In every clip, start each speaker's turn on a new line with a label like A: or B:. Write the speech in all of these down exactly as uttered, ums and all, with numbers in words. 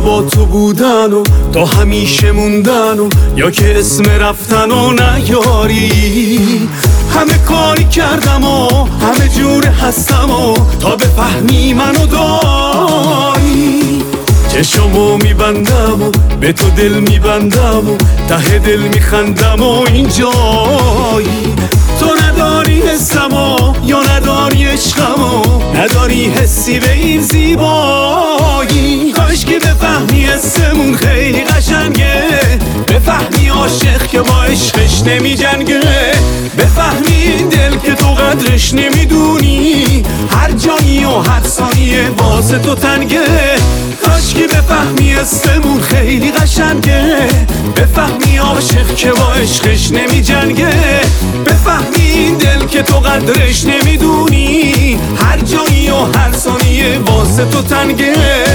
A: با تو بودن و تا همیشه موندن و یا که اسم رفتن و نیاری. همه کاری کردم و همه جور هستم و تا بفهمی منو داری. چشمو میبندم و به تو دل میبندم و ته دل میخندم و اینجایی. تو نداری حسمو یا نداری عشقمو، نداری حسی به این زیبایی. کاش که بفهمی حسمون خیلی قشنگه، بفهمی عاشق که با عشقش نمی جنگه، بفهمی این دل که تو قدرش نمیدونی، هر جایی و هر ثانیه واسه تو تنگه. کاش که بفهمی حسمون خیلی قشنگه، بفهمی عاشق که با عشقش نمی جنگه، بفهمی این دل که تو قدرش نمیدونی، هر جایی و هر ثانیه واسه تو تنگه.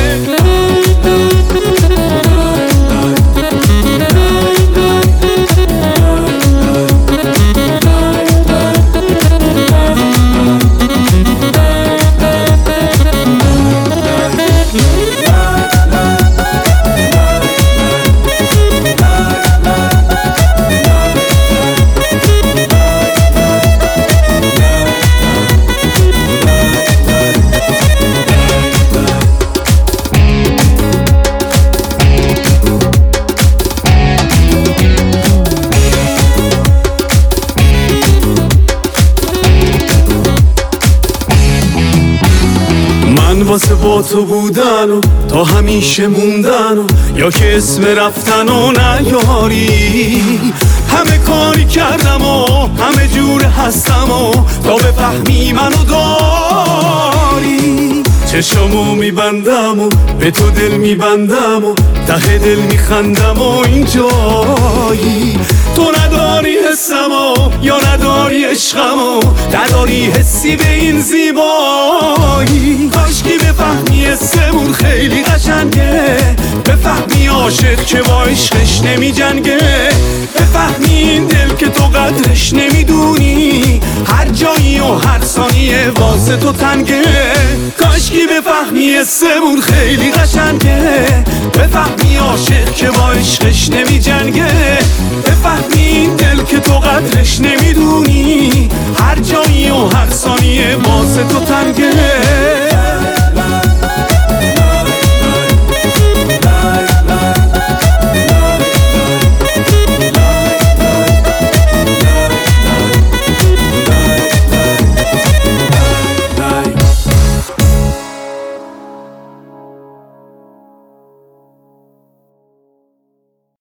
A: من واسه با تو بودن و تا همیشه موندن و یا که اسم رفتن و نیاری. همه کاری کردم و همه جور هستم و تا بفهمی منو داری. چشمو میبندم و به تو دل میبندم و ته دل میخندم و اینجایی. تو نداری حسمو یا نداری عشقمو، نداری حسی به این زیبایی. کاش که بفهمی حسمون خیلی قشنگه، بفهمی عاشق که با عشقش نمی جنگه، بفهمی این دل که تو قدرش نمیدونی، هر جایی و هر ثانیه واسه تو تنگه. کاش که بفهمی حسمون خیلی قشنگه، بفهمی عاشق که با عشقش نمی جنگه، بفهمی این دل که تو قدرش نمیدونی، هر جایی و هر ثانیه واسه تو تنگه.